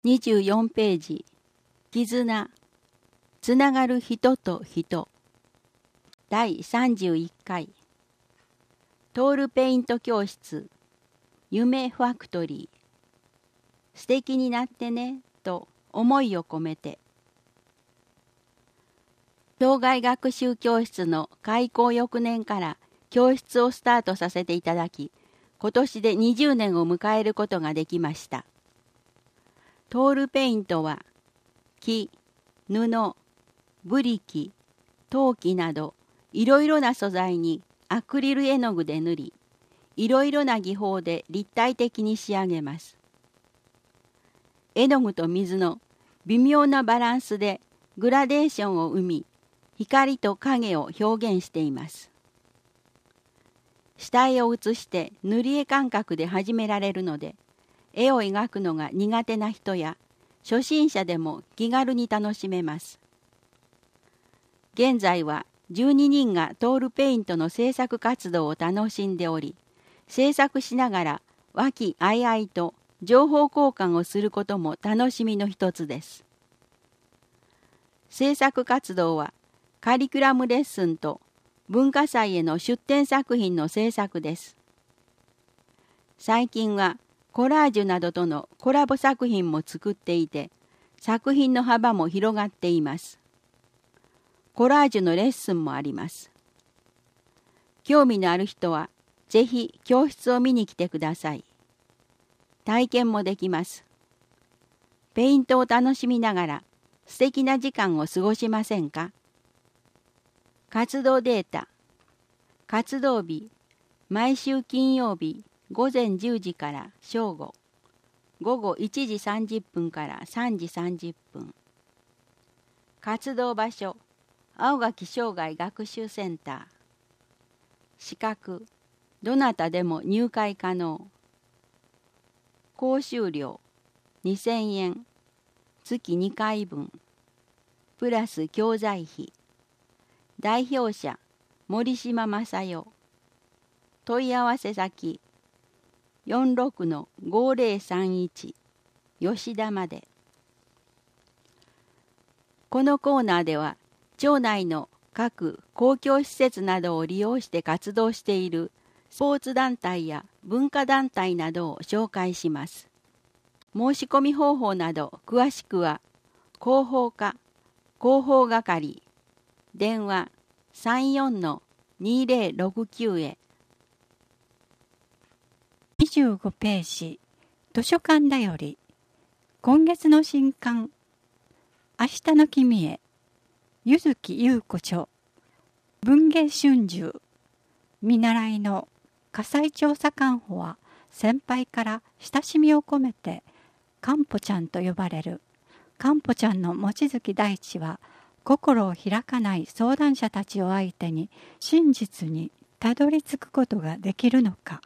24ページ、絆、つながる人と人。第31回、トールペイント教室、夢ファクトリー。素敵になってね、と思いを込めて。障害学習教室の開校翌年から教室をスタートさせていただき、今年で20年を迎えることができました。トールペイントは木、布、ブリキ、陶器などいろいろな素材にアクリル絵の具で塗り、いろいろな技法で立体的に仕上げます。絵の具と水の微妙なバランスでグラデーションを生み、光と影を表現しています。下絵を写して塗り絵感覚で始められるので、絵を描くのが苦手な人や初心者でも気軽に楽しめます。現在は12人がトールペイントの制作活動を楽しんでおり、制作しながら和気あいあいと情報交換をすることも楽しみの一つです。制作活動はカリキュラムレッスンと文化祭への出展作品の制作です。最近はコラージュなどとのコラボ作品も作っていて、作品の幅も広がっています。コラージュのレッスンもあります。興味のある人はぜひ教室を見に来てください。体験もできます。ペイントを楽しみながら素敵な時間を過ごしませんか？活動データ。活動日、毎週金曜日午前10時から正午、午後1時30分から3時30分。活動場所、青垣生涯学習センター。資格、どなたでも入会可能。講習料、2000円、月2回分、プラス教材費。代表者、森島正代。問い合わせ先、46-5031、吉田まで。このコーナーでは、町内の各公共施設などを利用して活動しているスポーツ団体や文化団体などを紹介します。申し込み方法など詳しくは、広報課、広報係、電話34-2069へ。 25ページ、図書館だより、今月の新刊、明日の君へ、柚木優子著、文芸春秋、見習いの火災調査官補は、先輩から親しみを込めて、かんぽちゃんと呼ばれる。かんぽちゃんの望月大地は、心を開かない相談者たちを相手に、真実にたどり着くことができるのか。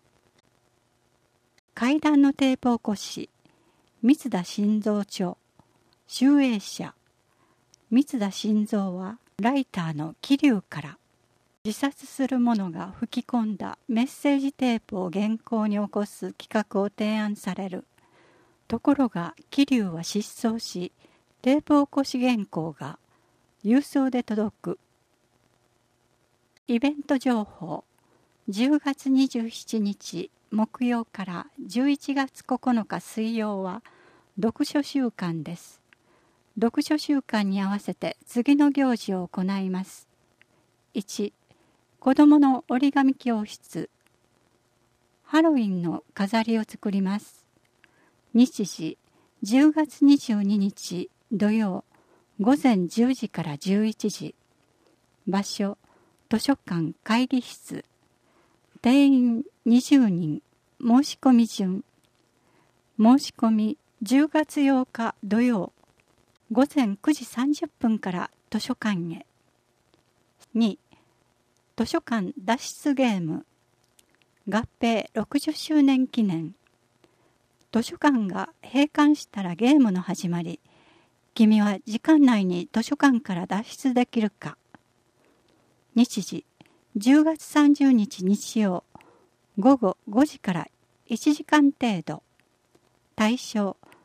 怪談のテープ起こし、三田晋三著、集英社。三田晋三はライターの桐生から自殺する者が吹き込んだメッセージテープを原稿に起こす企画を提案される。ところが桐生は失踪し、テープ起こし原稿が郵送で届く。イベント情報、10月27日木曜から11月9日水曜は読書週間です。読書週間に合わせて次の行事を行います。1、子どもの折り紙教室。ハロウィンの飾りを作ります。日時、10月22日土曜、午前10時から11時。場所、図書館会議室。定員20人。申し込み順。申し込み10月8日土曜。午前9時30分から図書館へ。2、図書館脱出ゲーム。合併60周年記念。図書館が閉館したらゲームの始まり。君は時間内に図書館から脱出できるか。日時、10月30日日曜、午後5時から1時間程度。対象、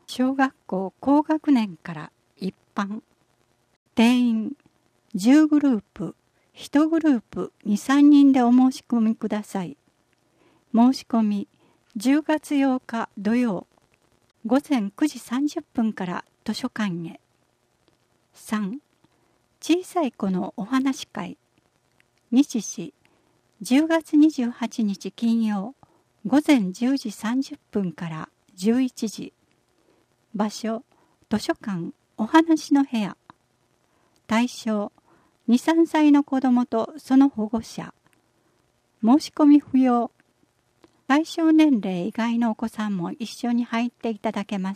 小学校高学年から一般、定員10グループ、1グループ2、3人でお申し込みください。申し込み10月8日土曜午前9時30分から図書館へ。3. 小さい子のお話会。日時10月28日金曜午前10時30分から11時。場所図書館お話の部屋。対象2、3歳の子どもとその保護者。申し込み不要。対象年齢以外のお子さんも一緒に入っていただけます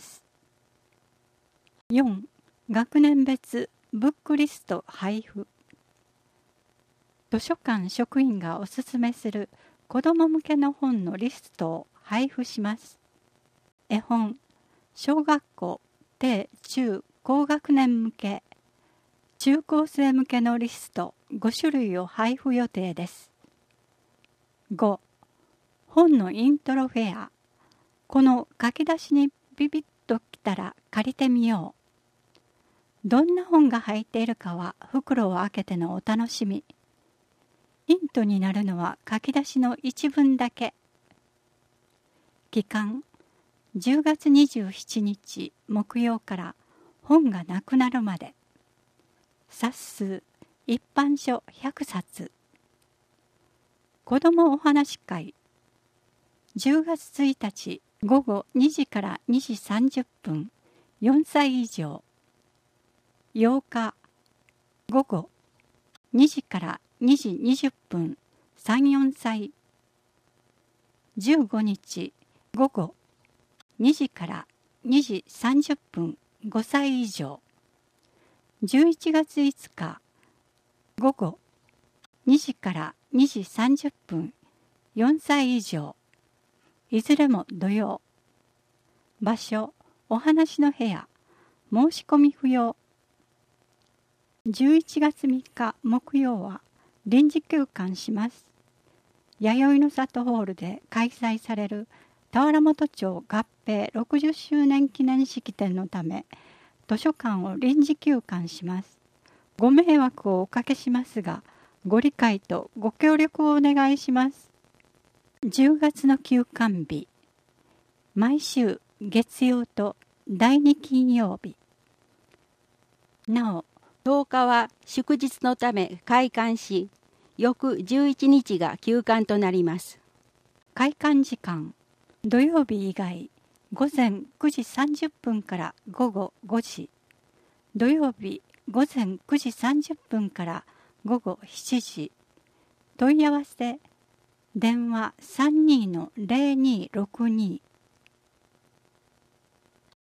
。4. 学年別ブックリスト配布。図書館職員がおすすめする子ども向けの本のリストを配布します。絵本、小学校、低・中・高学年向け、中高生向けのリスト5種類を配布予定です。5. 本のイントロフェア。この書き出しにビビッときたら借りてみよう。どんな本が入っているかは袋を開けてのお楽しみ。ヒントになるのは書き出しの一文だけ。期間10月27日木曜から本がなくなるまで。冊数一般書100冊。子どもお話会10月1日午後2時から2時30分4歳以上。8日午後2時から2時20分3、4歳。15日午後2時から2時30分5歳以上。11月5日午後2時から2時30分4歳以上。いずれも土曜。場所お話の部屋。申し込み不要。11月3日木曜は臨時休館します。弥生の里ホールで開催される田原本町合併60周年記念式典のため図書館を臨時休館します。ご迷惑をおかけしますが、ご理解とご協力をお願いします。10月の休館日、毎週月曜と第2金曜日。なお、 10日は祝日のため開館し、翌11日が休館となります。 開館時間、土曜日以外、午前9時30分から午後5時。土曜日午前9時30分から午後7時。問い合わせ、電話 32-0262